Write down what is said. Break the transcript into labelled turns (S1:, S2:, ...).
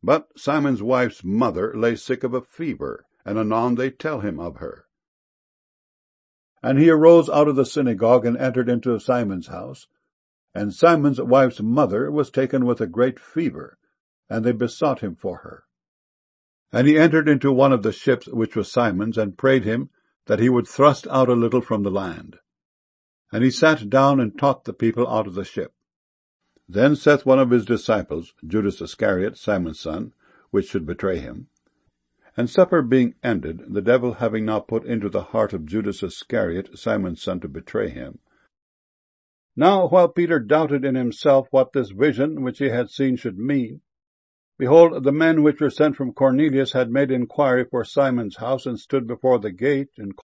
S1: But Simon's wife's mother lay sick of a fever, and anon they tell him of her. And he arose out of the synagogue, and entered into Simon's house. And Simon's wife's mother was taken with a great fever, and they besought him for her. And he entered into one of the ships which was Simon's, and prayed him that he would thrust out a little from the land. And he sat down and taught the people out of the ship. Then saith one of his disciples, Judas Iscariot, Simon's son, which should betray him. And supper being ended, the devil having now put into the heart of Judas Iscariot, Simon's son, to betray him. Now while Peter doubted in himself what this vision which he had seen should mean, behold, the men which were sent from Cornelius had made inquiry for Simon's house, and stood before the gate, and